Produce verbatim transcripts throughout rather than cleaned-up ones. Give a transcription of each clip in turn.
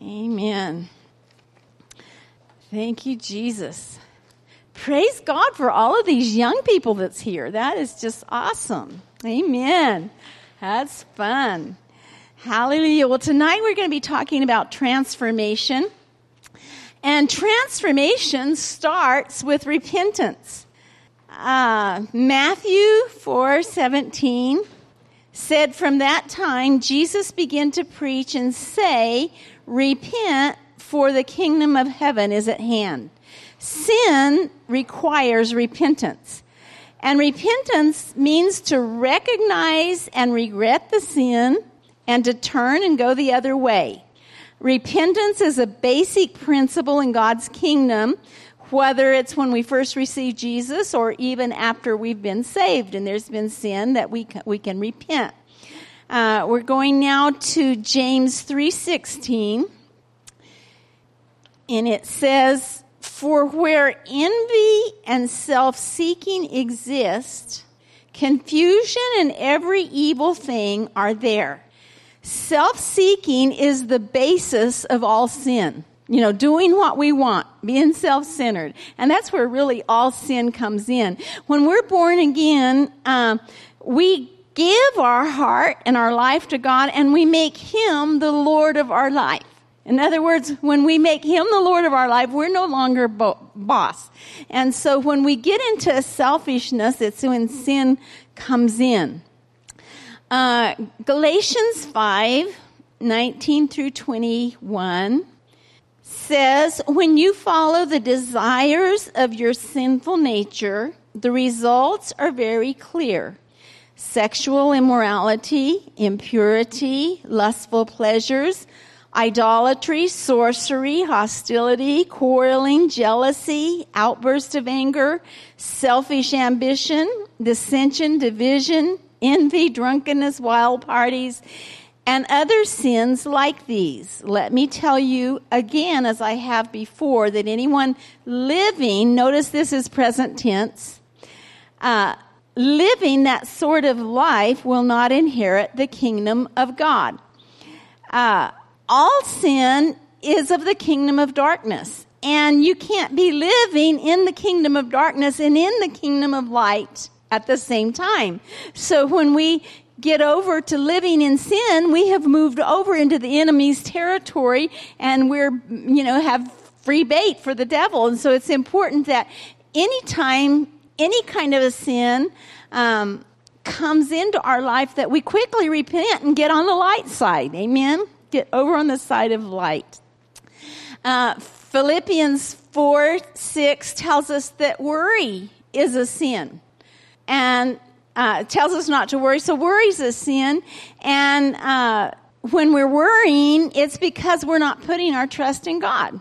Amen. Thank you, Jesus. Praise God for all of these young people that's here. That is just awesome. Amen. That's fun. Hallelujah. Well, tonight we're going to be talking about transformation. And transformation starts with repentance. Uh, Matthew four seventeen said, "From that time, Jesus began to preach and say, 'Repent, for the kingdom of heaven is at hand.'" Sin requires repentance. And repentance means to recognize and regret the sin and to turn and go the other way. Repentance is a basic principle in God's kingdom, whether it's when we first receive Jesus or even after we've been saved and there's been sin that we can, we can repent. Uh, we're going now to James three sixteen, and it says, "For where envy and self-seeking exist, confusion and every evil thing are there." Self-seeking is the basis of all sin. You know, doing what we want, being self-centered. And that's where really all sin comes in. When we're born again, um, we give our heart and our life to God, and we make Him the Lord of our life. In other words, when we make Him the Lord of our life, we're no longer bo- boss. And so when we get into selfishness, it's when sin comes in. Uh, Galatians five nineteen through twenty-one says, "When you follow the desires of your sinful nature, the results are very clear. Sexual immorality, impurity, lustful pleasures, idolatry, sorcery, hostility, quarreling, jealousy, outburst of anger, selfish ambition, dissension, division, envy, drunkenness, wild parties, and other sins like these. Let me tell you again, as I have before, that anyone living," notice this is present tense, uh, "living that sort of life will not inherit the kingdom of God." Uh, all sin is of the kingdom of darkness, and you can't be living in the kingdom of darkness and in the kingdom of light at the same time. So when we get over to living in sin, we have moved over into the enemy's territory, and we're, you know, have free bait for the devil. And so it's important that anytime any kind of a sin um, comes into our life, that we quickly repent and get on the light side. Amen? Get over on the side of light. Uh, Philippians four six tells us that worry is a sin. And uh, tells us not to worry. So worry's a sin. And uh, when we're worrying, it's because we're not putting our trust in God.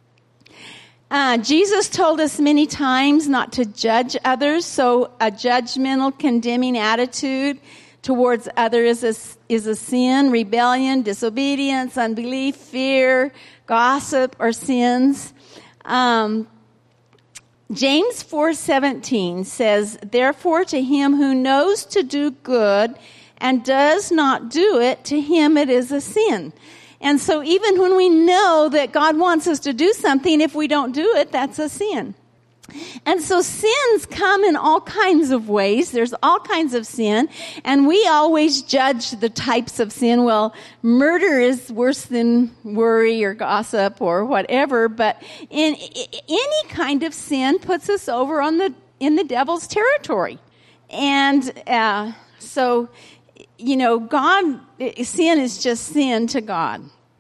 Uh, Jesus told us many times not to judge others. So a judgmental, condemning attitude towards others is a, is a sin. Rebellion, disobedience, unbelief, fear, gossip are sins. Um James four seventeen says, "Therefore to him who knows to do good and does not do it, to him it is a sin." And so even when we know that God wants us to do something, if we don't do it, that's a sin. And so sins come in all kinds of ways. There's all kinds of sin. And we always judge the types of sin. Well, murder is worse than worry or gossip or whatever. But in any kind of sin puts us over on the in the devil's territory. And uh, so, you know, God, sin is just sin to God.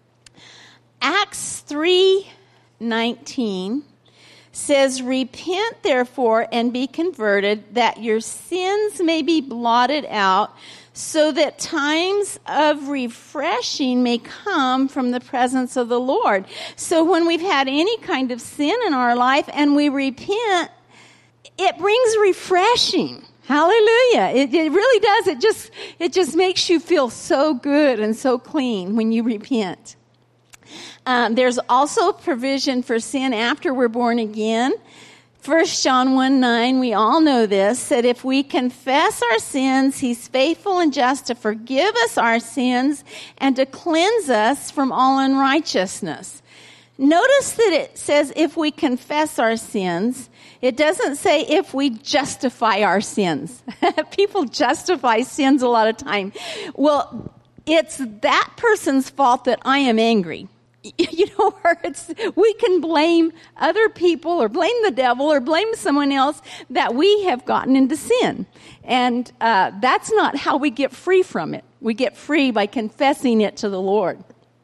Acts three nineteen says, "Repent therefore and be converted, that your sins may be blotted out, so that times of refreshing may come from the presence of the Lord." So when we've had any kind of sin in our life and we repent, it brings refreshing. Hallelujah. It, it really does. It just, it just makes you feel so good and so clean when you repent. Um, there's also provision for sin after we're born again. First John one nine, we all know this, that if we confess our sins, he's faithful and just to forgive us our sins and to cleanse us from all unrighteousness. Notice that it says if we confess our sins. It doesn't say if we justify our sins. People justify sins a lot of time. Well, it's that person's fault that I am angry. You know, or it's, we can blame other people or blame the devil or blame someone else that we have gotten into sin. And uh, that's not how we get free from it. We get free by confessing it to the Lord.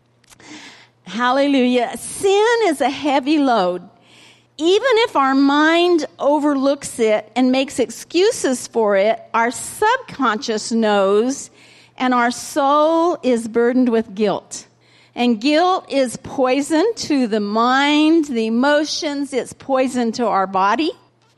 Hallelujah. Sin is a heavy load. Even if our mind overlooks it and makes excuses for it, our subconscious knows, and our soul is burdened with guilt. And guilt is poison to the mind, the emotions. It's poison to our body.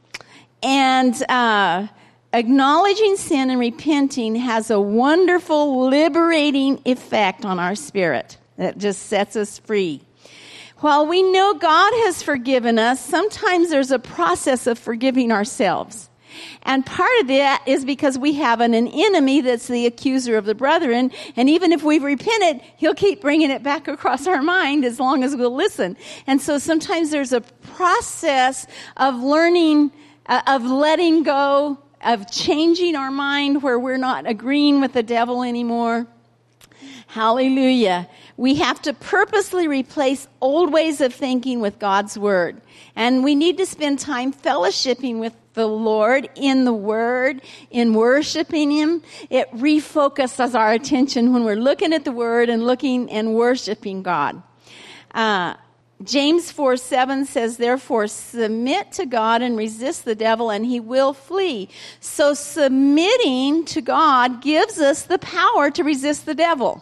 And uh, acknowledging sin and repenting has a wonderful, liberating effect on our spirit that just sets us free. While we know God has forgiven us, sometimes there's a process of forgiving ourselves. And part of that is because we have an, an enemy that's the accuser of the brethren. And even if we've repented, he'll keep bringing it back across our mind as long as we'll listen. And so sometimes there's a process of learning, uh, of letting go, of changing our mind where we're not agreeing with the devil anymore. Hallelujah. We have to purposely replace old ways of thinking with God's word. And we need to spend time fellowshipping with the Lord in the word, in worshiping him. It refocuses our attention when we're looking at the word and looking and worshiping God. Uh, James four seven says, therefore, submit to God and resist the devil, and he will flee. So submitting to God gives us the power to resist the devil.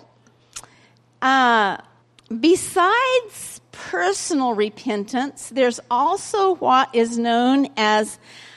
Uh, besides personal repentance, there's also what is known as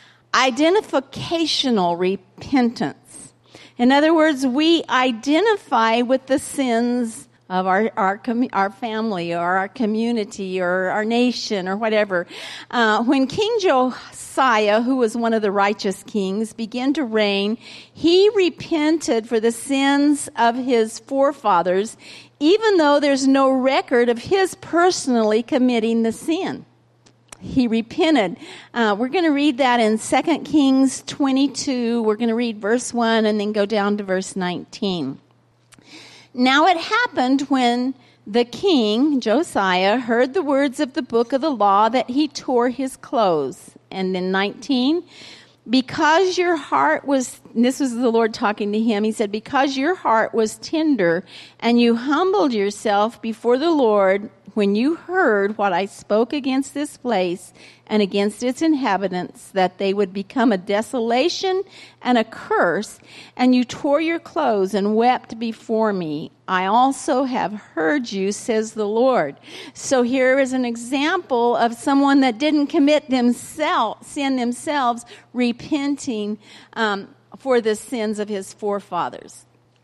identificational repentance. In other words, we identify with the sins of our our, com- our family or our community or our nation or whatever. Uh, when King Josiah, who was one of the righteous kings, began to reign, he repented for the sins of his forefathers, even though there's no record of his personally committing the sin. He repented. Uh, we're going to read that in Second Kings twenty-two. We're going to read verse one and then go down to verse nineteen. Now it happened when the king, Josiah, heard the words of the book of the law that he tore his clothes. And then nineteen, because your heart was, and this was the Lord talking to him, he said, because your heart was tender and you humbled yourself before the Lord when you heard what I spoke against this place and against its inhabitants, that they would become a desolation and a curse, and you tore your clothes and wept before me, I also have heard you, says the Lord. So here is an example of someone that didn't commit themselves, sin themselves, repenting um, for the sins of his forefathers.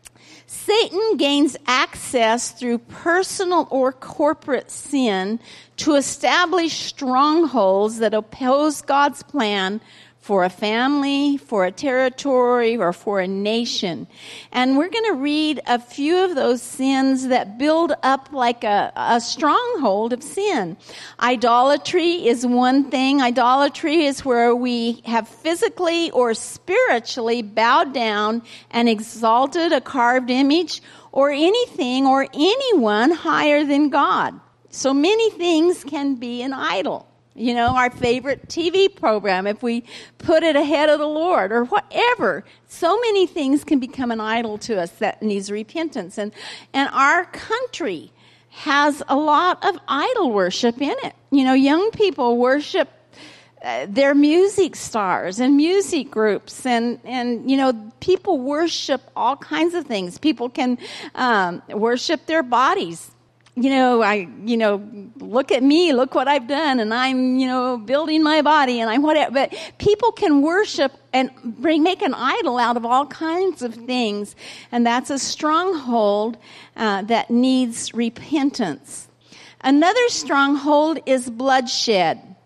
Satan gains access through personal or corporate sin to establish strongholds that oppose God's plan for a family, for a territory, or for a nation. And we're going to read a few of those sins that build up like a, a stronghold of sin. Idolatry is one thing. Idolatry is where we have physically or spiritually bowed down and exalted a carved image or anything or anyone higher than God. So many things can be an idol. You know, our favorite T V program, if we put it ahead of the Lord or whatever. So many things can become an idol to us that needs repentance. And, and our country has a lot of idol worship in it. You know, young people worship uh, their music stars and music groups. And, and, you know, people worship all kinds of things. People can um, worship their bodies. You know, I, you know, look at me, look what I've done, and I'm, you know, building my body, and I'm whatever. But people can worship and bring, make an idol out of all kinds of things, and that's a stronghold uh, that needs repentance. Another stronghold is bloodshed.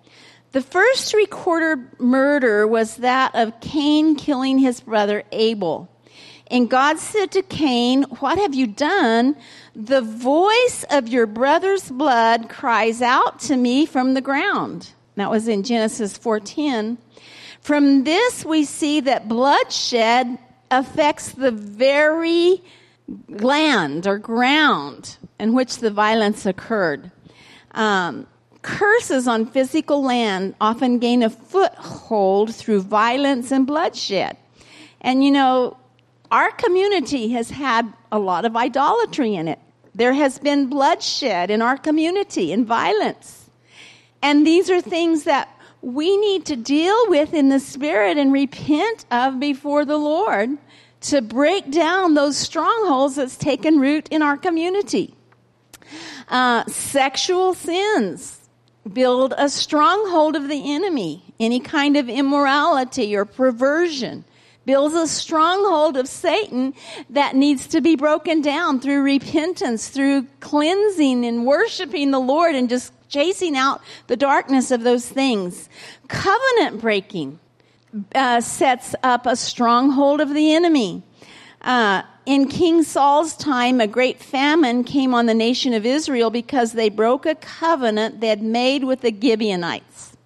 The first recorded murder was that of Cain killing his brother Abel. And God said to Cain, "What have you done? The voice of your brother's blood cries out to me from the ground." That was in Genesis four ten. From this we see that bloodshed affects the very land or ground in which the violence occurred. Um, curses on physical land often gain a foothold through violence and bloodshed. And you know, our community has had a lot of idolatry in it. There has been bloodshed in our community and violence. And these are things that we need to deal with in the Spirit and repent of before the Lord to break down those strongholds that's taken root in our community. Uh, sexual sins build a stronghold of the enemy. Any kind of immorality or perversion builds a stronghold of Satan that needs to be broken down through repentance, through cleansing and worshiping the Lord and just chasing out the darkness of those things. Covenant breaking uh, sets up a stronghold of the enemy. Uh, in King Saul's time, a great famine came on the nation of Israel because they broke a covenant they had made with the Gibeonites.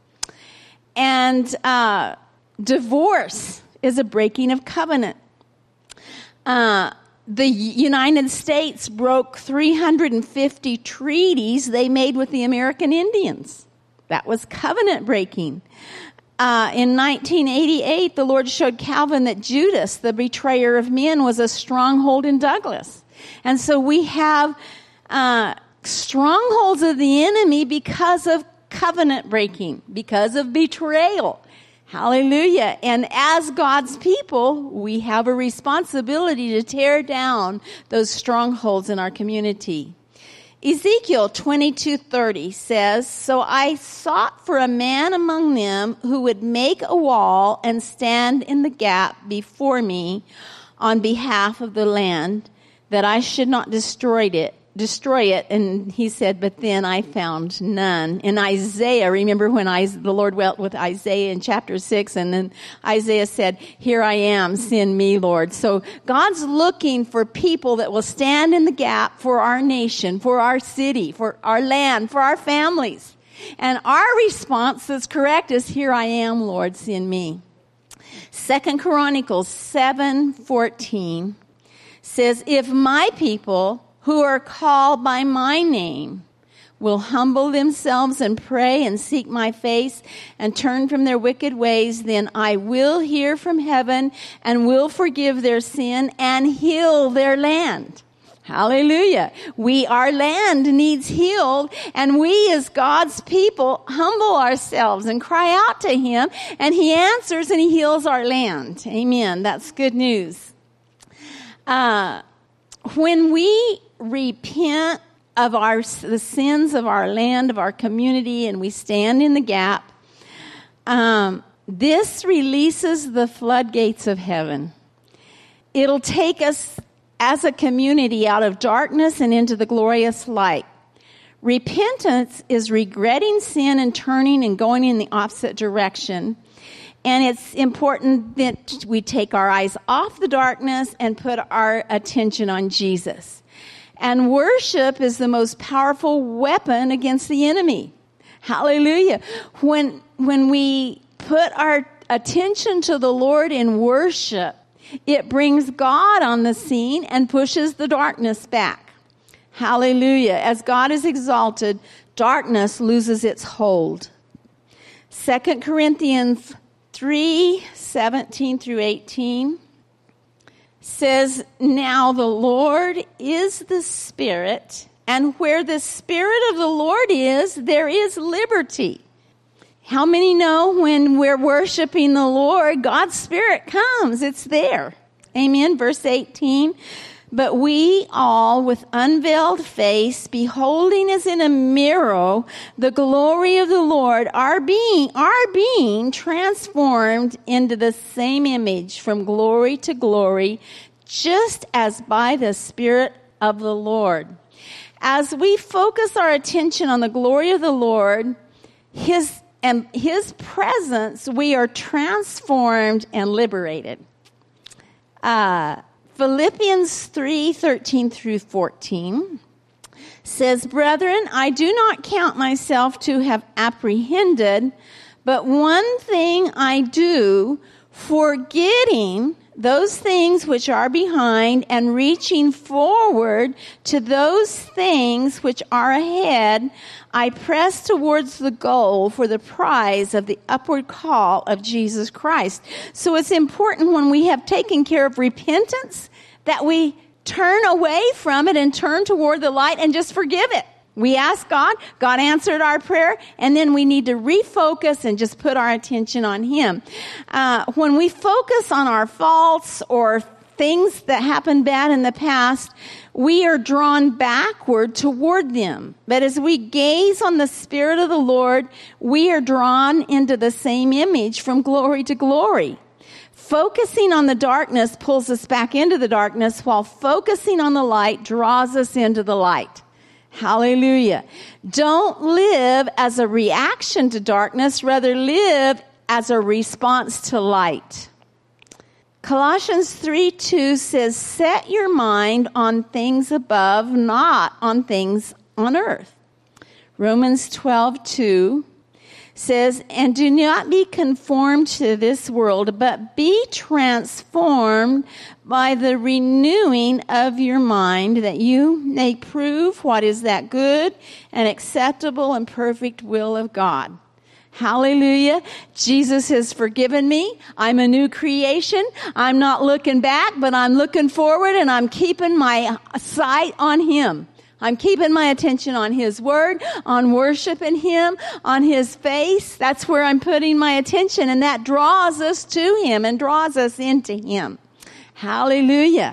And uh, divorce is a breaking of covenant. Uh, the United States broke three hundred fifty treaties they made with the American Indians. That was covenant breaking. Uh, in nineteen eighty-eight, the Lord showed Calvin that Judas, the betrayer of men, was a stronghold in Douglas. And so we have uh, strongholds of the enemy because of covenant breaking, because of betrayal. Hallelujah. And as God's people, we have a responsibility to tear down those strongholds in our community. Ezekiel twenty-two thirty says, "So I sought for a man among them who would make a wall and stand in the gap before me on behalf of the land, that I should not destroy it. Destroy it." And he said, "But then I found none." In Isaiah, remember when I, the Lord dealt with Isaiah in chapter six, and then Isaiah said, "Here I am, send me, Lord." So God's looking for people that will stand in the gap for our nation, for our city, for our land, for our families. And our response that's correct is, "Here I am, Lord, send me." Second Chronicles seven fourteen says, "If my people who are called by my name will humble themselves and pray and seek my face and turn from their wicked ways, then I will hear from heaven and will forgive their sin and heal their land." Hallelujah. We, our land needs healed, and we as God's people humble ourselves and cry out to Him, and He answers and He heals our land. Amen. That's good news. Uh, when we repent of our the sins of our land, of our community, and we stand in the gap, um, this releases the floodgates of heaven. It'll take us as a community out of darkness and into the glorious light. Repentance is regretting sin and turning and going in the opposite direction. And it's important that we take our eyes off the darkness and put our attention on Jesus. And worship is the most powerful weapon against the enemy. Hallelujah. When, when we put our attention to the Lord in worship, it brings God on the scene and pushes the darkness back. Hallelujah. As God is exalted, darkness loses its hold. Second Corinthians three seventeen through eighteen says, "Now the Lord is the Spirit, and where the Spirit of the Lord is, there is liberty." How many know when we're worshiping the Lord, God's Spirit comes? It's there. Amen. Verse eighteen. "But we all, with unveiled face, beholding as in a mirror the glory of the Lord, are being, are being transformed into the same image from glory to glory, just as by the Spirit of the Lord." As we focus our attention on the glory of the Lord, His and his presence, we are transformed and liberated. Uh, Philippians three thirteen through fourteen says, Brethren, I do not count myself to have apprehended, but one thing I do, forgetting those things which are behind and reaching forward to those things which are ahead, I press towards the goal for the prize of the upward call of Jesus Christ. So it's important when we have taken care of repentance that we turn away from it and turn toward the light and just forgive it. We asked God, God answered our prayer, and then we need to refocus and just put our attention on Him. Uh, when we focus on our faults or things that happened bad in the past, we are drawn backward toward them. But as we gaze on the Spirit of the Lord, we are drawn into the same image from glory to glory. Focusing on the darkness pulls us back into the darkness, while focusing on the light draws us into the light. Hallelujah. Don't live as a reaction to darkness, rather live as a response to light. Colossians three two says, set your mind on things above, not on things on earth. Romans twelve two says, and do not be conformed to this world, but be transformed by the renewing of your mind, that you may prove what is that good and acceptable and perfect will of God. Hallelujah. Jesus has forgiven me. I'm a new creation. I'm not looking back, but I'm looking forward, and I'm keeping my sight on Him. I'm keeping my attention on His Word, on worshiping Him, on His face. That's where I'm putting my attention, and that draws us to Him and draws us into Him. Hallelujah.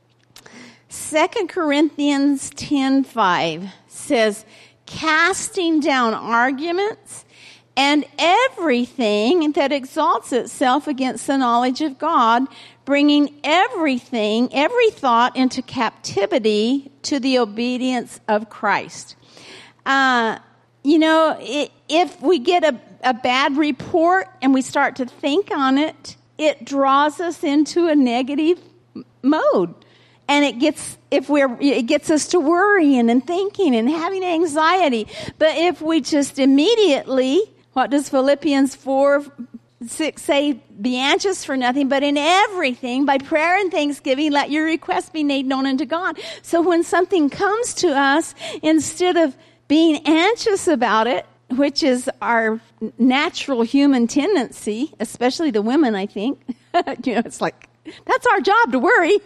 Second Corinthians ten five says, casting down arguments and everything that exalts itself against the knowledge of God, bringing everything, every thought into captivity to the obedience of Christ. Uh, you know, it, if we get a, a bad report and we start to think on it, it draws us into a negative mode. And it gets, if we're, it gets us to worrying and thinking and having anxiety. But if we just immediately, what does Philippians four six say? Be anxious for nothing, but in everything, by prayer and thanksgiving, let your requests be made known unto God. So when something comes to us, instead of being anxious about it, which is our natural human tendency, especially the women, I think, you know, it's like, that's our job to worry,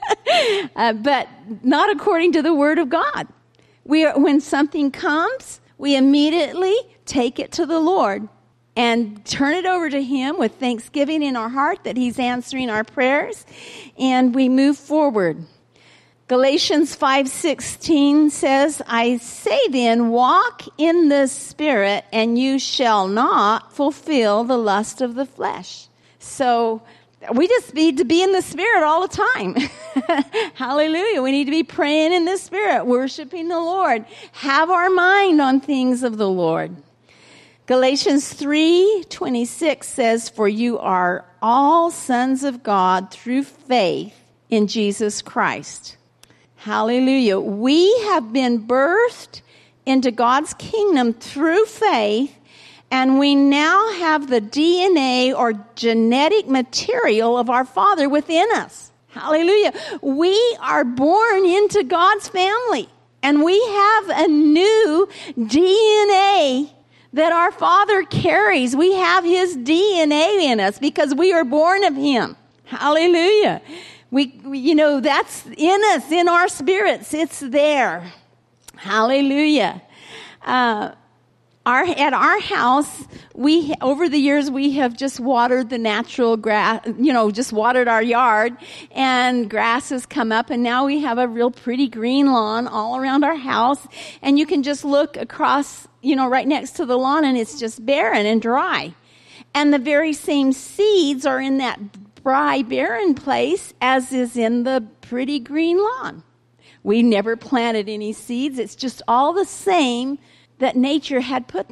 uh, but not according to the Word of God. We are, when something comes, we immediately take it to the Lord and turn it over to Him with thanksgiving in our heart that He's answering our prayers, and we move forward. Galatians five sixteen says, I say then, walk in the Spirit, and you shall not fulfill the lust of the flesh. So we just need to be in the Spirit all the time. Hallelujah. We need to be praying in the Spirit, worshiping the Lord. Have our mind on things of the Lord. Galatians three twenty-six says, for you are all sons of God through faith in Jesus Christ. Hallelujah. We have been birthed into God's kingdom through faith, and we now have the D N A or genetic material of our Father within us. Hallelujah. We are born into God's family, and we have a new D N A that our Father carries. We have His D N A in us because we are born of Him. Hallelujah. We, we, you know, that's in us, in our spirits. It's there. Hallelujah. Uh, our, at our house, we, over the years, we have just watered the natural grass, you know, just watered our yard, and grass has come up, and now we have a real pretty green lawn all around our house, and you can just look across, you know, right next to the lawn, and it's just barren and dry. And the very same seeds are in that dry, barren place as is in the pretty green lawn. We never planted any seeds. It's just all the same that nature had put there.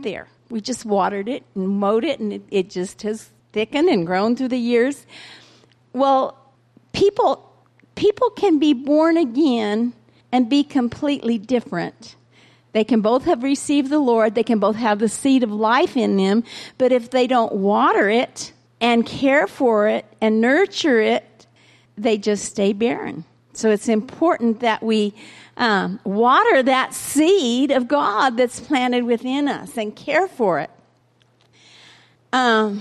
We just watered it and mowed it, and it, it just has thickened and grown through the years. Well, people people can be born again and be completely different. They can both have received the Lord. They can both have the seed of life in them. But if they don't water it and care for it and nurture it, they just stay barren. So it's important that we um, water that seed of God that's planted within us and care for it. Um,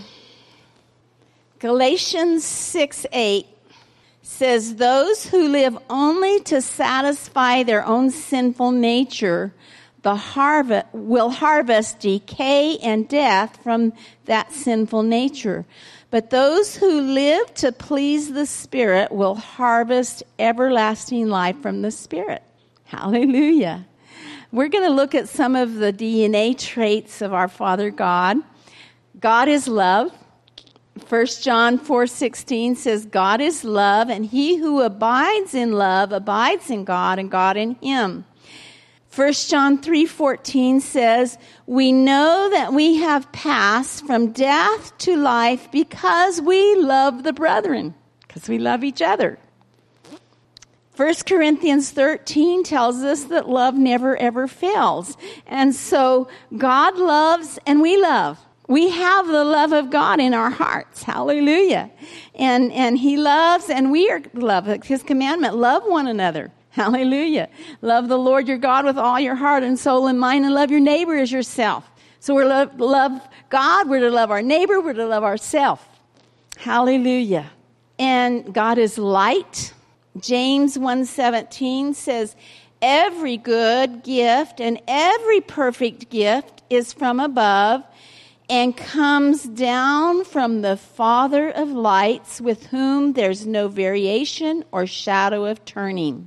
Galatians six eight says, those who live only to satisfy their own sinful nature the harvest will harvest decay and death from that sinful nature. But those who live to please the Spirit will harvest everlasting life from the Spirit. Hallelujah. We're going to look at some of the D N A traits of our Father God. God is love. First John four sixteen says, God is love, and he who abides in love abides in God, and God in him. First John three fourteen says, we know that we have passed from death to life because we love the brethren, because we love each other. First Corinthians thirteen tells us that love never ever fails. And so God loves and we love. We have the love of God in our hearts. Hallelujah. And and he loves and we are love. His commandment, love one another. Hallelujah. Love the Lord your God with all your heart and soul and mind, and love your neighbor as yourself. So we're to love God, we're to love our neighbor, we're to love ourselves. Hallelujah. And God is light. James one seventeen says, every good gift and every perfect gift is from above and comes down from the Father of lights, with whom there's no variation or shadow of turning.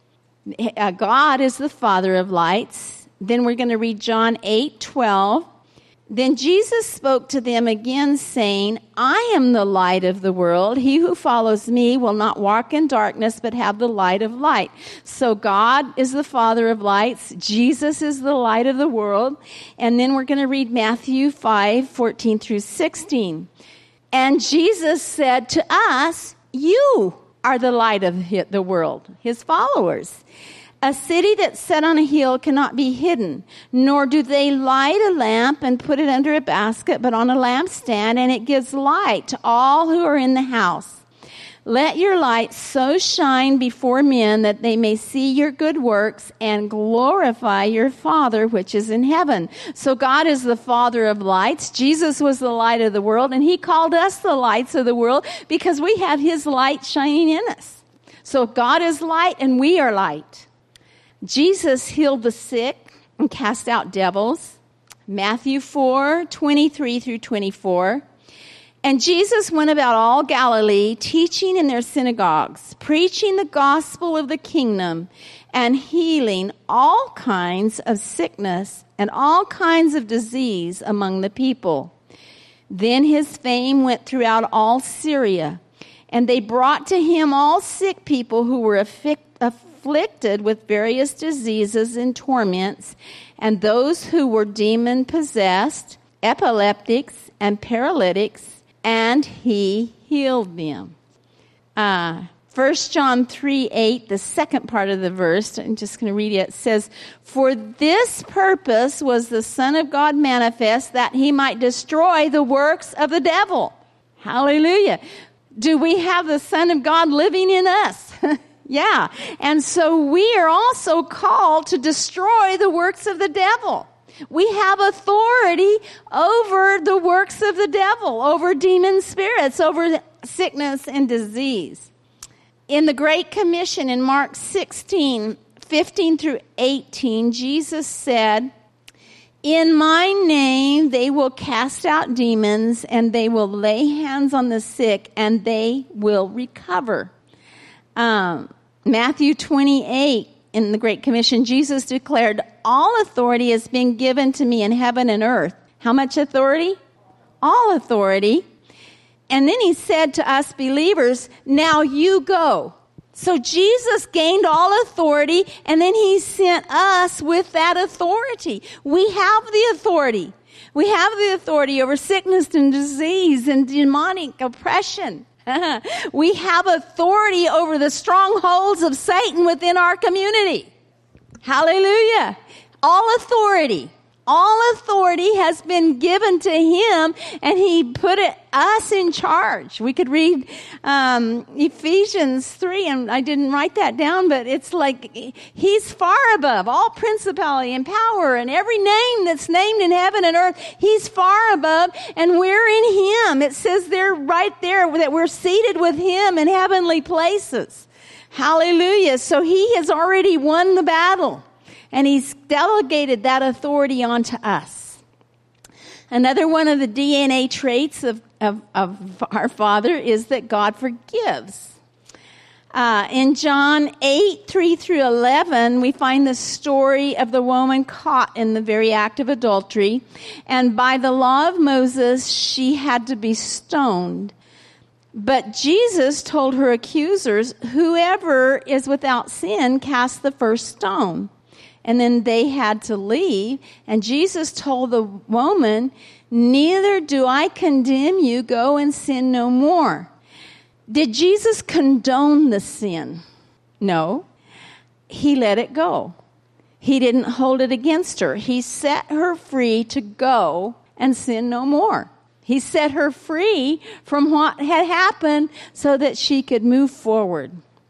God is the Father of lights. Then we're going to read John eight twelve. Then Jesus spoke to them again, saying, I am the light of the world. He who follows me will not walk in darkness, but have the light of light. So God is the Father of lights. Jesus is the light of the world. And then we're going to read Matthew five fourteen through sixteen. And Jesus said to us, you are the light of the world, his followers. A city that's set on a hill cannot be hidden, nor do they light a lamp and put it under a basket, but on a lampstand, and it gives light to all who are in the house. Let your light so shine before men that they may see your good works and glorify your Father which is in heaven. So God is the Father of lights. Jesus was the light of the world, and he called us the lights of the world because we have his light shining in us. So God is light and we are light. Jesus healed the sick and cast out devils. Matthew four twenty-three through twenty-four. And Jesus went about all Galilee, teaching in their synagogues, preaching the gospel of the kingdom, and healing all kinds of sickness and all kinds of disease among the people. Then his fame went throughout all Syria, and they brought to him all sick people who were afflicted afflicted with various diseases and torments, and those who were demon-possessed, epileptics, and paralytics, and he healed them. Uh, First John three eight, the second part of the verse, I'm just going to read it. It says, for this purpose was the Son of God manifest, that he might destroy the works of the devil. Hallelujah. Do we have the Son of God living in us? Yeah. And so we are also called to destroy the works of the devil. We have authority over the works of the devil, over demon spirits, over sickness and disease. In the Great Commission in Mark sixteen, fifteen through eighteen, Jesus said, in my name they will cast out demons, and they will lay hands on the sick, and they will recover. Um, Matthew twenty-eight, in the Great Commission, Jesus declared, all authority has been given to me in heaven and earth. How much authority? All authority. And then he said to us believers, now you go. So Jesus gained all authority, and then he sent us with that authority. We have the authority. We have the authority over sickness and disease and demonic oppression. We have authority over the strongholds of Satan within our community. Hallelujah. All authority. All authority has been given to him, and he put it, us in charge. We could read um, Ephesians three, and I didn't write that down, but it's like he's far above all principality and power and every name that's named in heaven and earth. He's far above, and we're in him. It says there, right there, that we're seated with him in heavenly places. Hallelujah. So he has already won the battle. And he's delegated that authority onto us. Another one of the D N A traits of, of, of our Father is that God forgives. Uh, in John eight, three through eleven, we find the story of the woman caught in the very act of adultery. And by the law of Moses, she had to be stoned. But Jesus told her accusers, whoever is without sin, cast the first stone. And then they had to leave. And Jesus told the woman, neither do I condemn you. Go and sin no more. Did Jesus condone the sin? No. He let it go. He didn't hold it against her. He set her free to go and sin no more. He set her free from what had happened so that she could move forward.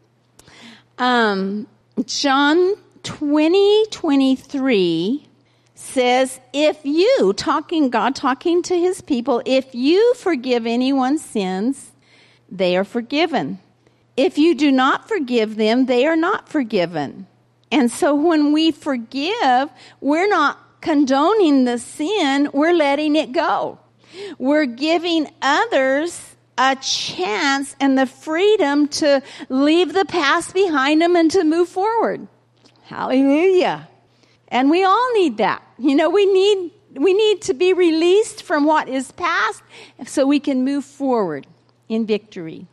Um, John twenty twenty-three says, if you, talking, God talking to his people, if you forgive anyone's sins, they are forgiven. If you do not forgive them, they are not forgiven. And so when we forgive, we're not condoning the sin, we're letting it go. We're giving others a chance and the freedom to leave the past behind them and to move forward. Hallelujah. And we all need that. You know, we need we need to be released from what is past so we can move forward in victory.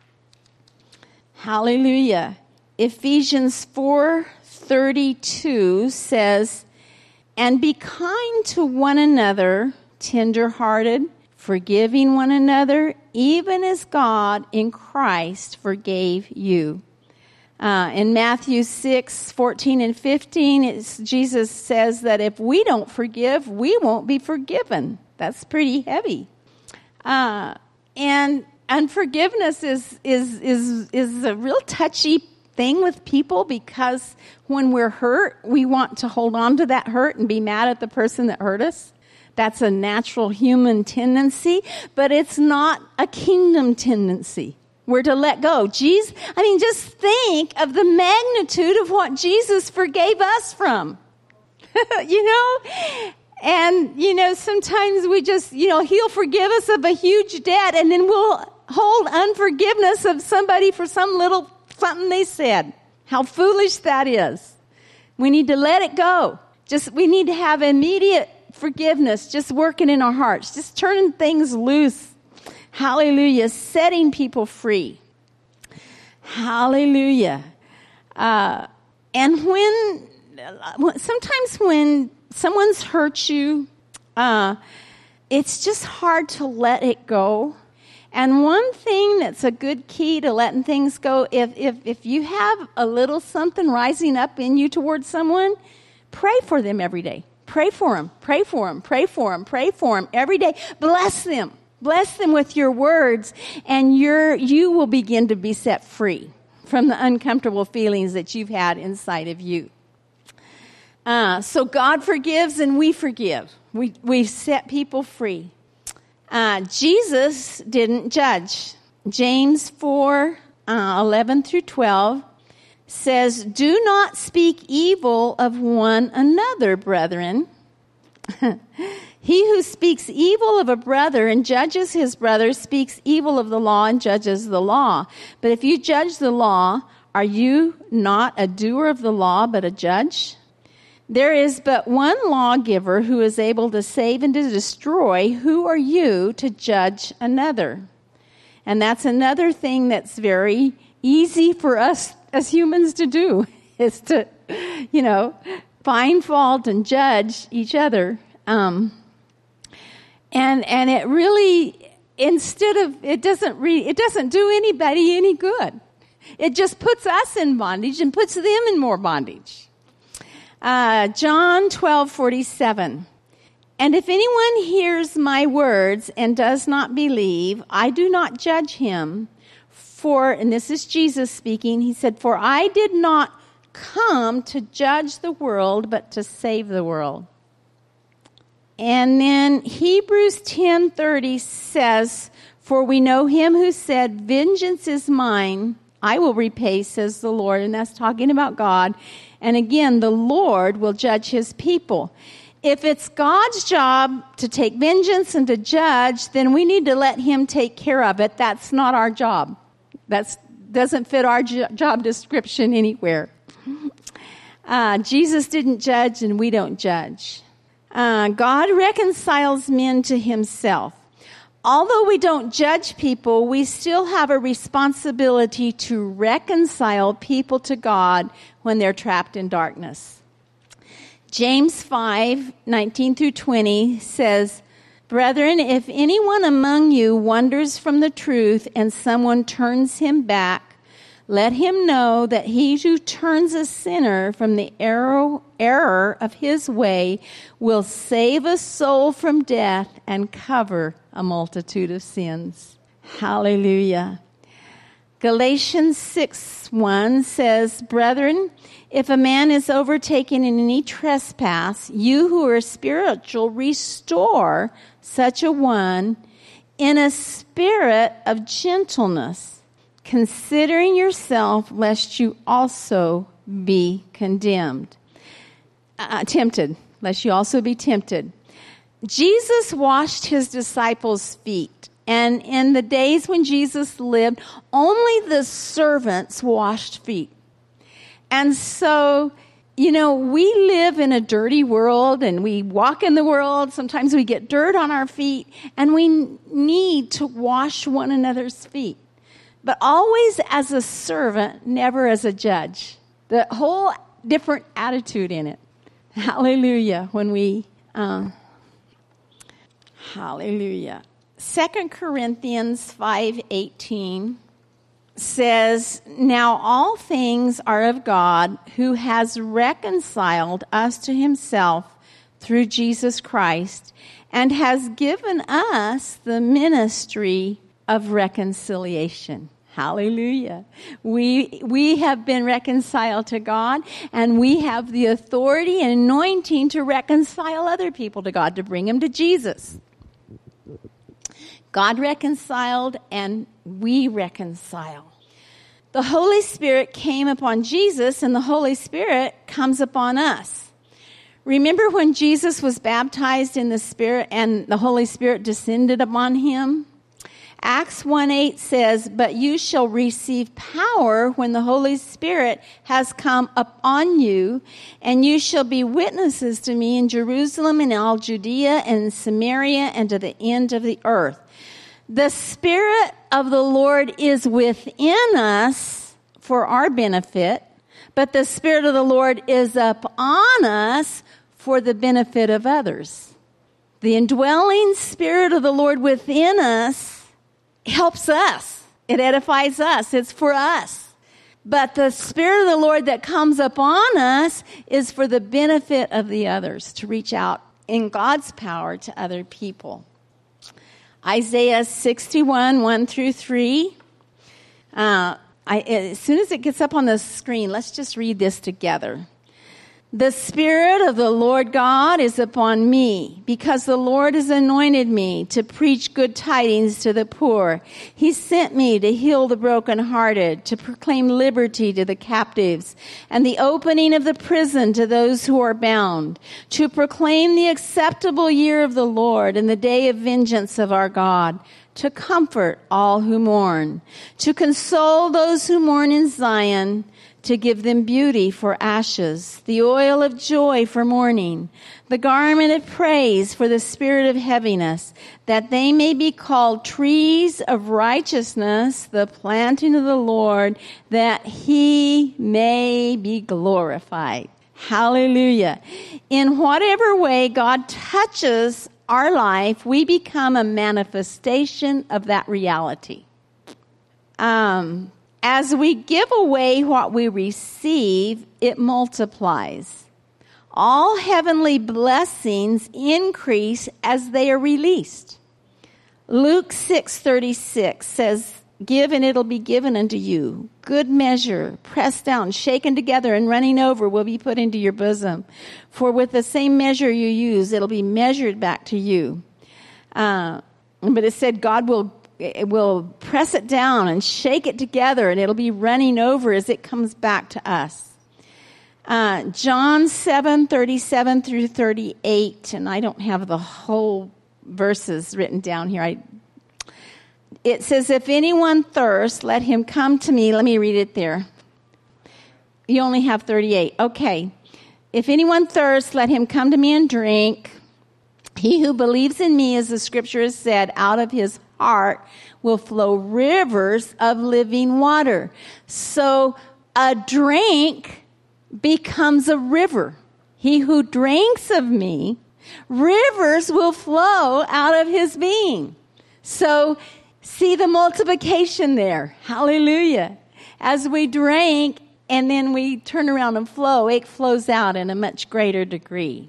Hallelujah. Ephesians four thirty-two says, and be kind to one another, tender-hearted, forgiving one another, even as God in Christ forgave you. Uh, in Matthew six, fourteen and fifteen, it's, Jesus says that if we don't forgive, we won't be forgiven. That's pretty heavy. Uh, and unforgiveness is, is, is, is a real touchy thing with people because when we're hurt, we want to hold on to that hurt and be mad at the person that hurt us. That's a natural human tendency, but it's not a kingdom tendency. We're to let go. Jesus, I mean, just think of the magnitude of what Jesus forgave us from. You know? And, you know, sometimes we just, you know, he'll forgive us of a huge debt and then we'll hold unforgiveness of somebody for some little something they said. How foolish that is. We need to let it go. Just, we need to have immediate forgiveness just working in our hearts, just turning things loose. Hallelujah. Setting people free. Hallelujah. Uh, and when, sometimes when someone's hurt you, uh, it's just hard to let it go. And one thing that's a good key to letting things go, if, if, if you have a little something rising up in you towards someone, pray for them every day. Pray for them. Pray for them. Pray for them. Pray for them every day. Bless them. Bless them with your words, and you're, you will begin to be set free from the uncomfortable feelings that you've had inside of you. Uh, so God forgives and we forgive. We, we set people free. Uh, Jesus didn't judge. James four, uh, eleven through twelve says, do not speak evil of one another, brethren. He who speaks evil of a brother and judges his brother speaks evil of the law and judges the law. But if you judge the law, are you not a doer of the law, but a judge? There is but one lawgiver who is able to save and to destroy. Who are you to judge another? And that's another thing that's very easy for us as humans to do, is to, you know, find fault and judge each other. Um, And and it really, instead of, it doesn't re, it doesn't do anybody any good. It just puts us in bondage and puts them in more bondage. Uh, John twelve forty-seven. And if anyone hears my words and does not believe, I do not judge him. For, and this is Jesus speaking, he said, for I did not come to judge the world, but to save the world. And then Hebrews ten thirty says, for we know him who said, vengeance is mine, I will repay, says the Lord. And that's talking about God. And again, the Lord will judge his people. If it's God's job to take vengeance and to judge, then we need to let him take care of it. That's not our job. That doesn't fit our jo- job description anywhere. Uh, Jesus didn't judge, and we don't judge. Uh, God reconciles men to himself. Although we don't judge people, we still have a responsibility to reconcile people to God when they're trapped in darkness. James five nineteen through twenty says, brethren, if anyone among you wanders from the truth and someone turns him back, let him know that he who turns a sinner from the error, error of his way will save a soul from death and cover a multitude of sins. Hallelujah. Galatians six one says, brethren, if a man is overtaken in any trespass, you who are spiritual, restore such a one in a spirit of gentleness, considering yourself, lest you also be condemned. Uh, tempted, lest you also be tempted. Jesus washed his disciples' feet. And in the days when Jesus lived, only the servants washed feet. And so, you know, we live in a dirty world and we walk in the world. Sometimes we get dirt on our feet and we need to wash one another's feet. But always as a servant, never as a judge. The whole different attitude in it. Hallelujah. When we, um, hallelujah. Second Corinthians five eighteen says, now all things are of God, who has reconciled us to himself through Jesus Christ, and has given us the ministry of reconciliation. Hallelujah. We we have been reconciled to God, and we have the authority and anointing to reconcile other people to God, to bring them to Jesus. God reconciled, and we reconcile. The Holy Spirit came upon Jesus, and the Holy Spirit comes upon us. Remember when Jesus was baptized in the Spirit and the Holy Spirit descended upon him? Acts one eight says, but you shall receive power when the Holy Spirit has come upon you, and you shall be witnesses to me in Jerusalem and all Judea and Samaria and to the end of the earth. The Spirit of the Lord is within us for our benefit, but the Spirit of the Lord is upon us for the benefit of others. The indwelling Spirit of the Lord within us helps us. It edifies us. It's for us. But the Spirit of the Lord that comes upon us is for the benefit of the others, to reach out in God's power to other people. Isaiah sixty-one, one through three. Uh, I, as soon as it gets up on the screen, let's just read this together. The Spirit of the Lord God is upon me, because the Lord has anointed me to preach good tidings to the poor. He sent me to heal the brokenhearted, to proclaim liberty to the captives, and the opening of the prison to those who are bound, to proclaim the acceptable year of the Lord and the day of vengeance of our God, to comfort all who mourn, to console those who mourn in Zion, to give them beauty for ashes, the oil of joy for mourning, the garment of praise for the spirit of heaviness, that they may be called trees of righteousness, the planting of the Lord, that he may be glorified. Hallelujah. In whatever way God touches our life, we become a manifestation of that reality. Um, as we give away what we receive, it multiplies. All heavenly blessings increase as they are released. Luke six thirty-six says, "Give and it'll be given unto you. Good measure, pressed down, shaken together, and running over will be put into your bosom. For with the same measure you use, it'll be measured back to you." Uh, but it said God will it will press it down and shake it together, and it'll be running over as it comes back to us. Uh, John seven thirty-seven through thirty-eight, and I don't have the whole verses written down here. I It says, "If anyone thirsts, let him come to me." Let me read it there. You only have thirty-eight. Okay. "If anyone thirsts, let him come to me and drink. He who believes in me, as the scripture has said, out of his heart will flow rivers of living water." So a drink becomes a river. He who drinks of me, rivers will flow out of his being. So see the multiplication there. Hallelujah. As we drink and then we turn around and flow, it flows out in a much greater degree.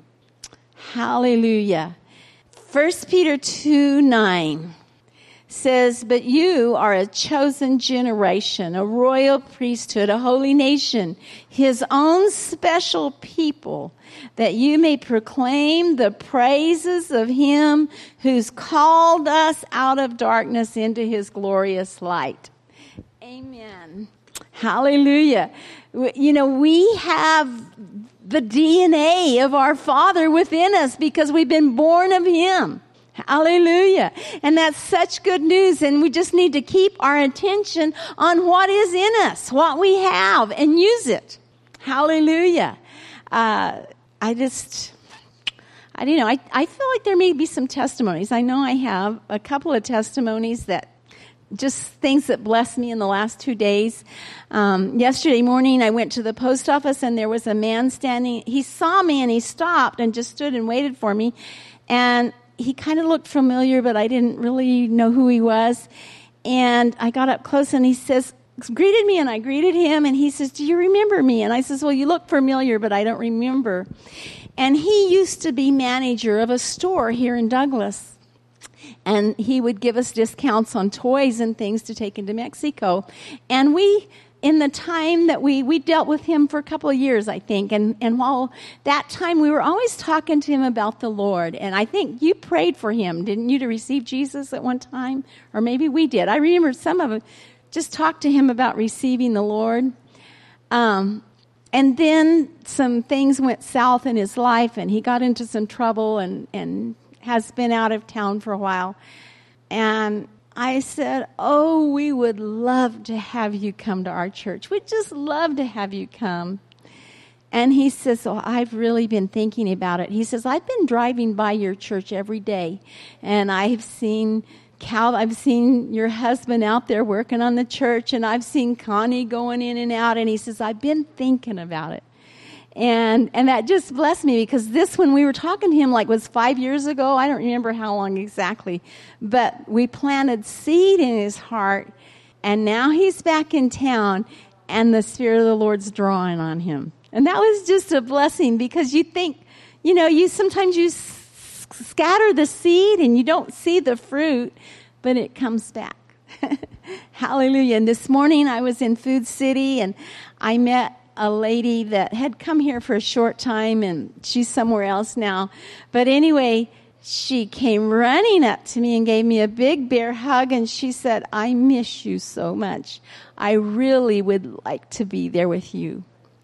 Hallelujah. First Peter two nine says, "But you are a chosen generation, a royal priesthood, a holy nation, his own special people, that you may proclaim the praises of him who's called us out of darkness into his glorious light." Amen. Hallelujah. You know, we have the D N A of our Father within us because we've been born of him. Hallelujah. And that's such good news. And we just need to keep our attention on what is in us, what we have, and use it. Hallelujah. Uh, I just, I don't know, I, I feel like there may be some testimonies. I know I have a couple of testimonies that just things that blessed me in the last two days. Um, yesterday morning, I went to the post office and there was a man standing. He saw me and he stopped and just stood and waited for me. And he kind of looked familiar, but I didn't really know who he was. And I got up close and he says, greeted me, and I greeted him. And he says, "Do you remember me?" And I says, "Well, you look familiar, but I don't remember." And he used to be manager of a store here in Douglas. And he would give us discounts on toys and things to take into Mexico. And we, in the time that we, we dealt with him for a couple of years, I think. And, and while that time, we were always talking to him about the Lord. And I think you prayed for him, didn't you, to receive Jesus at one time? Or maybe we did. I remember some of them just talked to him about receiving the Lord. Um, and then some things went south in his life, and he got into some trouble and, and has been out of town for a while. And I said, "Oh, we would love to have you come to our church. We'd just love to have you come." And he says, "Oh, I've really been thinking about it." He says, "I've been driving by your church every day, and I've seen Cal, I've seen your husband out there working on the church, and I've seen Connie going in and out." And he says, "I've been thinking about it." And and that just blessed me, because this, when we were talking to him, like was five years ago. I don't remember how long exactly. But we planted seed in his heart, and now he's back in town, and the Spirit of the Lord's drawing on him. And that was just a blessing, because you think, you know, you sometimes you s- scatter the seed and you don't see the fruit, but it comes back. Hallelujah. And this morning I was in Food City, and I met a lady that had come here for a short time, and she's somewhere else now. But anyway, she came running up to me and gave me a big bear hug, and she said, "I miss you so much. I really would like to be there with you."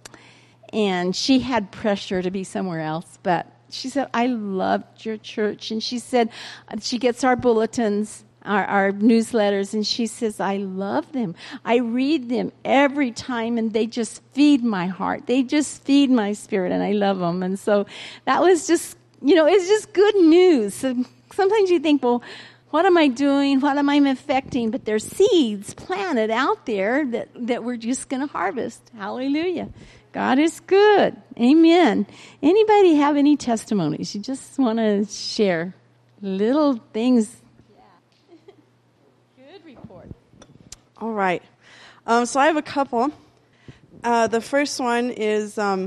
And she had pressure to be somewhere else, but she said, "I loved your church." And she said, she gets our bulletins, Our, our newsletters, and she says, "I love them. I read them every time, and they just feed my heart. They just feed my spirit, and I love them." And so that was just, you know, it's just good news. So sometimes you think, well, what am I doing? What am I affecting? But there's seeds planted out there that, that we're just going to harvest. Hallelujah. God is good. Amen. Anybody have any testimonies you just want to share? Little things. Yeah. Good report. All right. Um, so I have a couple. Uh, the first one is, um,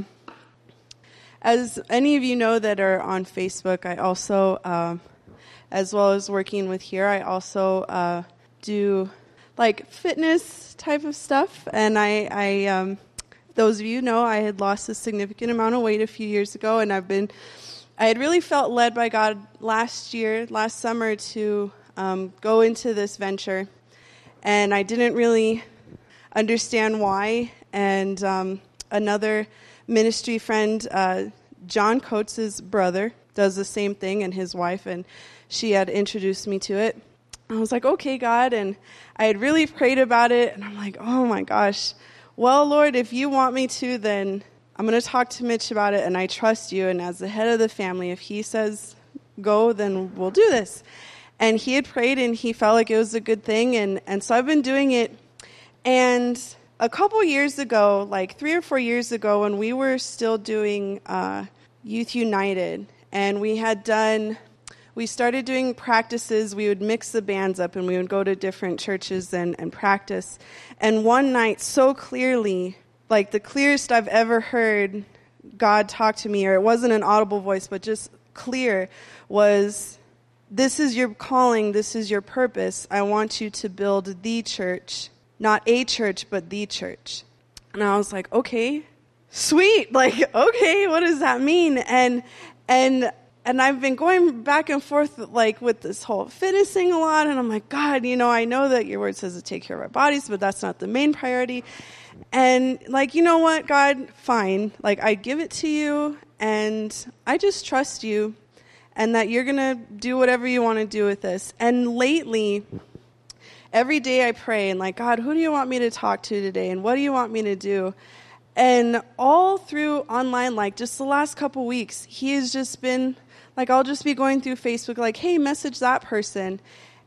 as any of you know that are on Facebook, I also, uh, as well as working with here, I also uh, do like fitness type of stuff. And I, I um, those of you know, I had lost a significant amount of weight a few years ago, and I've been, I had really felt led by God last year, last summer, to um, go into this venture. And I didn't really understand why. And um, another ministry friend, uh, John Coates' brother, does the same thing, and his wife, and she had introduced me to it. I was like, okay, God, and I had really prayed about it, and I'm like, oh my gosh, well, Lord, if you want me to, then I'm going to talk to Mitch about it, and I trust you, and as the head of the family, if he says go, then we'll do this. And he had prayed, and he felt like it was a good thing, and, and so I've been doing it. And a couple years ago, like three or four years ago, when we were still doing uh, Youth United, and we had done, we started doing practices, we would mix the bands up, and we would go to different churches and, and practice. And one night, so clearly, like the clearest I've ever heard God talk to me, or it wasn't an audible voice, but just clear, was, this is your calling, this is your purpose. I want you to build the church, not a church, but the church. And I was like, okay, sweet, like, okay, what does that mean? And and and I've been going back and forth, like, with this whole fitness thing a lot, and I'm like, God, you know, I know that your word says to take care of our bodies, but that's not the main priority. And, like, you know what, God, fine. Like, I give it to you, and I just trust you, and that you're going to do whatever you want to do with this. And lately, every day I pray, and like, God, who do you want me to talk to today, and what do you want me to do? And all through online, like, just the last couple weeks, he has just been, like, I'll just be going through Facebook, like, hey, message that person.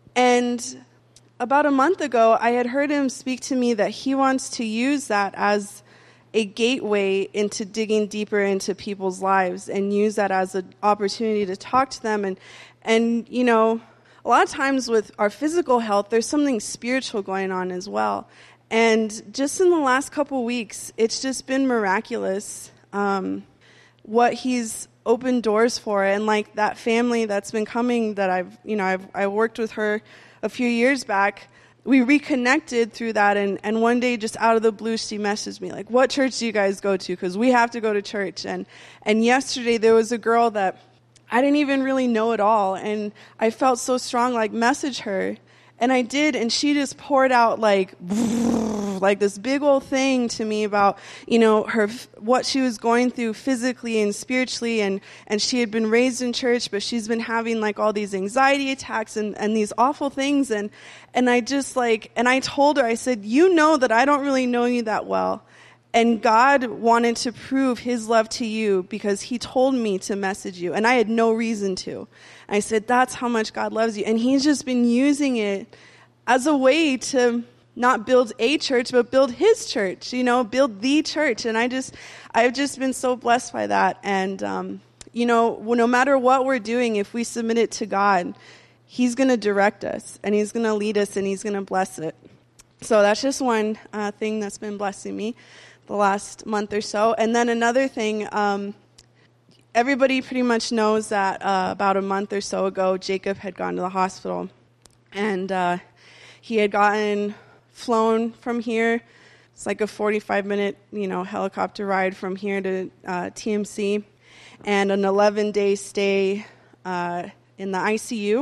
And about a month ago, I had heard him speak to me that he wants to use that as a gateway into digging deeper into people's lives, and use that as an opportunity to talk to them. And, and you know, a lot of times with our physical health, there's something spiritual going on as well. And just in the last couple weeks, it's just been miraculous um, what he's opened doors for. And like that family that's been coming that I've, you know, I've I worked with her a few years back. We reconnected through that, and, and one day, just out of the blue, she messaged me, like, what church do you guys go to? Because we have to go to church. And and yesterday, there was a girl that I didn't even really know at all, and I felt so strong, like, message her. And I did, and she just poured out, like, like this big old thing to me about, you know, her, what she was going through physically and spiritually, and, and she had been raised in church, but she's been having, like, all these anxiety attacks and, and these awful things, and, and I just, like, and I told her, I said, you know that I don't really know you that well, and God wanted to prove his love to you because he told me to message you, and I had no reason to. I said, that's how much God loves you. And he's just been using it as a way to not build a church, but build his church, you know, build the church. And I just, I've just been so blessed by that. And, um, you know, no matter what we're doing, if we submit it to God, he's going to direct us, and he's going to lead us, and he's going to bless it. So that's just one uh, thing that's been blessing me the last month or so. And then another thing, um, everybody pretty much knows that uh, about a month or so ago, Jacob had gone to the hospital, and uh, he had gotten flown from here. It's like a forty-five minute, you know, helicopter ride from here to uh, T M C, and an eleven day stay uh, in the I C U.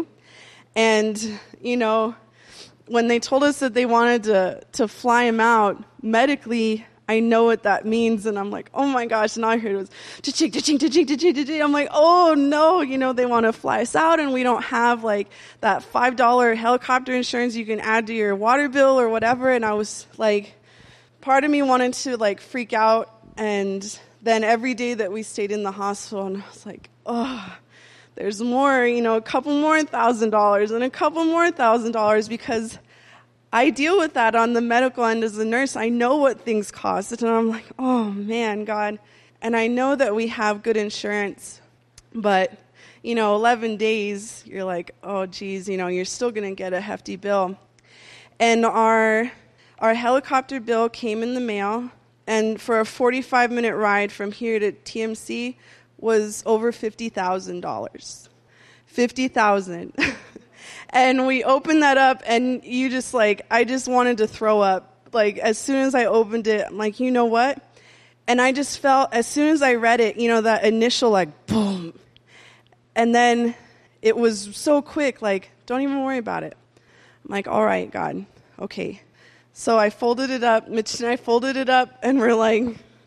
And, you know, when they told us that they wanted to, to fly him out medically, I know what that means, and I'm like, oh my gosh, and all I heard was, cha-ching, cha-ching, cha-ching, cha-ching, cha-ching. I'm like, oh no, you know, they want to fly us out, and we don't have, like, that five dollar helicopter insurance you can add to your water bill or whatever, and I was, like, part of me wanted to, like, freak out, and then every day that we stayed in the hospital, and I was like, oh, there's more, you know, a couple more thousand dollars, and a couple more thousand dollars, because I deal with that on the medical end as a nurse. I know what things cost. And I'm like, oh, man, God. And I know that we have good insurance. But, you know, eleven days, you're like, oh, geez, you know, you're still going to get a hefty bill. And our our helicopter bill came in the mail, and for a forty-five minute ride from here to T M C was over fifty thousand dollars. fifty thousand dollars. And we opened that up, and you just like, I just wanted to throw up. Like, as soon as I opened it, I'm like, you know what? And I just felt, as soon as I read it, you know, that initial, like, boom. And then it was so quick, like, don't even worry about it. I'm like, all right, God, okay. So I folded it up, Mitch and I folded it up, and we're like,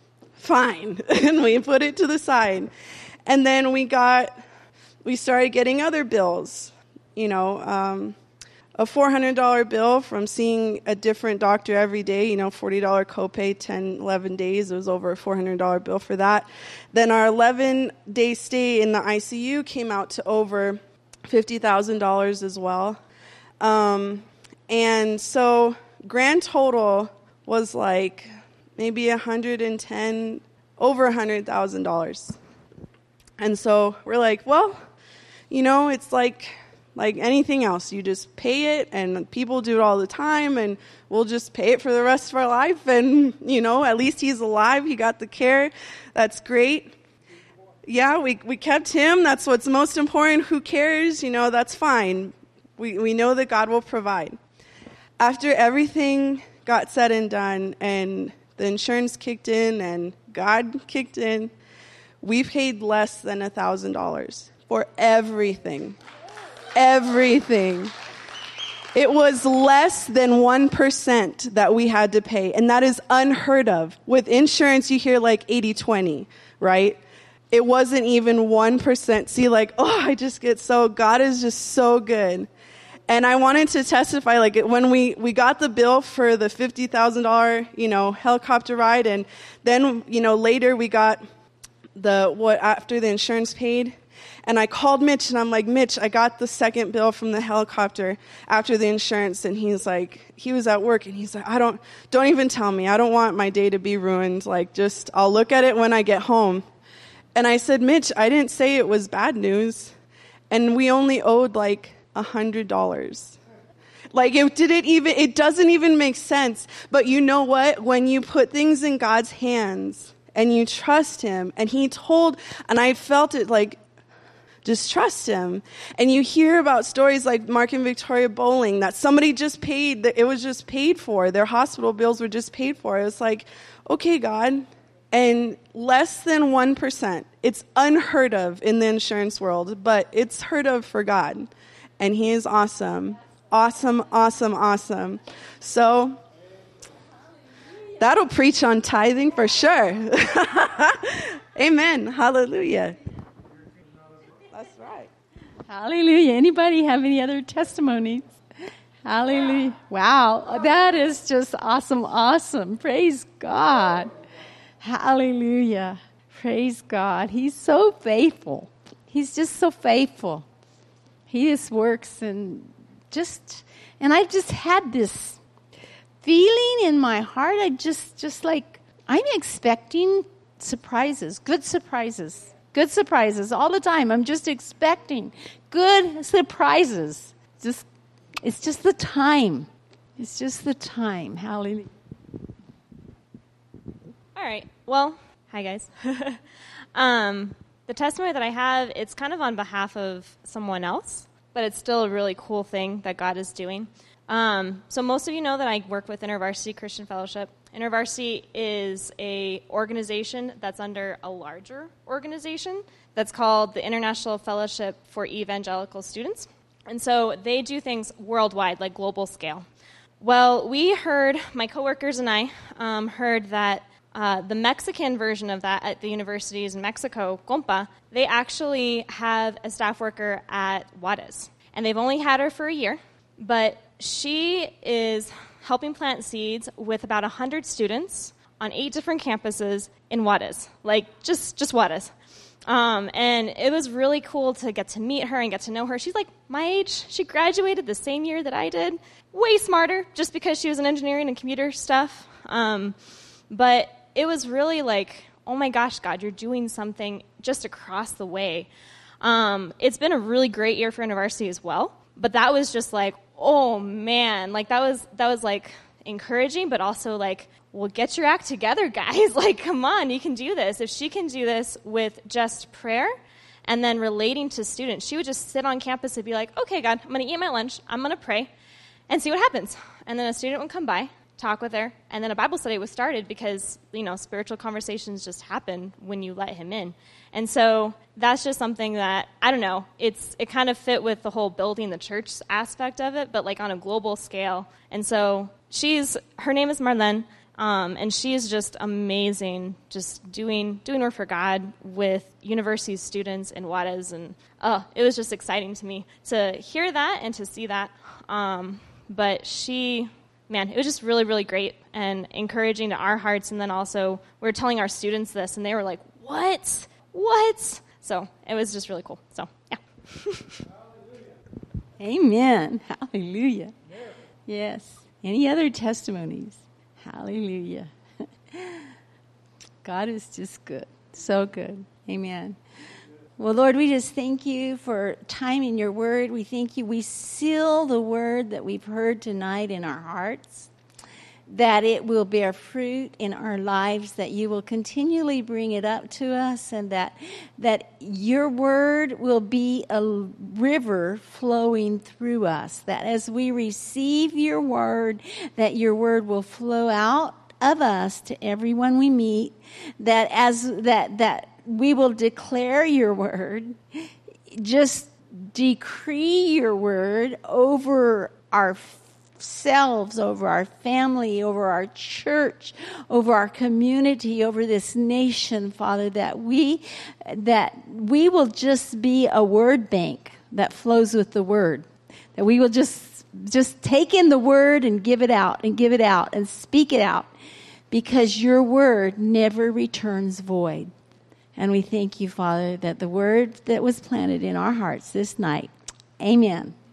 fine. And we put it to the side. And then we got, we started getting other bills. You know, um, a four hundred dollars bill from seeing a different doctor every day, you know, forty dollars copay, ten, eleven days. It was over a four hundred dollars bill for that. Then our eleven-day stay in the I C U came out to over fifty thousand dollars as well. Um, and so grand total was like maybe one hundred ten, over one hundred thousand dollars. And so we're like, well, you know, it's like... Like anything else, you just pay it, and people do it all the time, and we'll just pay it for the rest of our life. And, you know, at least he's alive. He got the care. That's great. Yeah, we we kept him. That's what's most important. Who cares? You know, that's fine. We we know that God will provide. After everything got said and done, and the insurance kicked in, and God kicked in, we paid less than one thousand dollars for everything. Everything. It was less than one percent that we had to pay, and that is unheard of. With insurance, you hear like eighty twenty, right? It wasn't even one percent. See, like, oh, I just get so, God is just so good. And I wanted to testify, like, when we, we got the bill for the fifty thousand dollars, you know, helicopter ride, and then, you know, later we got the, what, after the insurance paid. And I called Mitch, and I'm like, Mitch, I got the second bill from the helicopter after the insurance. And he's like, he was at work, and he's like, I don't, don't even tell me. I don't want my day to be ruined. Like, just, I'll look at it when I get home. And I said, Mitch, I didn't say it was bad news. And we only owed like one hundred dollars. Like, it didn't even, it doesn't even make sense. But you know what? When you put things in God's hands and you trust him, and he told, and I felt it like, just trust him. And you hear about stories like Mark and Victoria Bowling, that somebody just paid, that it was just paid for. Their hospital bills were just paid for. It was like, okay, God. And less than one percent. It's unheard of in the insurance world, but it's heard of for God. And he is awesome. Awesome, awesome, awesome. So that'll preach on tithing for sure. Amen. Hallelujah. That's right. Hallelujah. Anybody have any other testimonies? Hallelujah. Wow. That is just awesome, awesome. Praise God. Hallelujah. Praise God. He's so faithful. He's just so faithful. He just works and just, and I just had this feeling in my heart. I just, just like, I'm expecting surprises, good surprises. Good surprises all the time. I'm just expecting good surprises. Just, it's just the time. It's just the time. Hallelujah. All right. Well, hi guys. um, the testimony that I have, it's kind of on behalf of someone else, but it's still a really cool thing that God is doing. Um, so most of you know that I work with InterVarsity Christian Fellowship. InterVarsity is a organization that's under a larger organization that's called the International Fellowship for Evangelical Students. And so they do things worldwide, like global scale. Well, we heard, my coworkers and I um, heard that uh, the Mexican version of that at the universities in Mexico, Compa, they actually have a staff worker at Juarez. And they've only had her for a year, but she is helping plant seeds with about one hundred students on eight different campuses in Juarez, like just, just Juarez. Um, and it was really cool to get to meet her and get to know her. She's like my age. She graduated the same year that I did. Way smarter, just because she was in engineering and computer stuff. Um, but it was really like, oh my gosh, God, you're doing something just across the way. Um, it's been a really great year for InterVarsity as well, but that was just like, oh man, like that was that was like encouraging, but also like, well, get your act together, guys. Like, come on, you can do this. If she can do this with just prayer and then relating to students, she would just sit on campus and be like, okay, God, I'm going to eat my lunch, I'm going to pray, and see what happens. And then a student would come by, talk with her, and then a Bible study was started because, you know, spiritual conversations just happen when you let him in. And so that's just something that, I don't know, it's it kind of fit with the whole building the church aspect of it, but like on a global scale. And so she's, her name is Marlene, um, and she is just amazing, just doing doing work for God with university students in Juarez. And oh, it was just exciting to me to hear that and to see that. Um, but she... Man, it was just really, really great and encouraging to our hearts. And then also, we were telling our students this, and they were like, what? What? So it was just really cool. So, yeah. Amen. Hallelujah. Yes. Any other testimonies? Hallelujah. God is just good. So good. Amen. Well, Lord, we just thank you for time in your word. We thank you. We seal the word that we've heard tonight in our hearts, that it will bear fruit in our lives, that you will continually bring it up to us, and that that your word will be a river flowing through us, that as we receive your word, that your word will flow out of us to everyone we meet, that as that that we will declare your word, just decree your word over ourselves, over our family, over our church, over our community, over this nation, Father, that we that we will just be a word bank that flows with the word, that we will just just take in the word and give it out and give it out and speak it out, because your word never returns void. And we thank you, Father, that the word that was planted in our hearts this night, amen.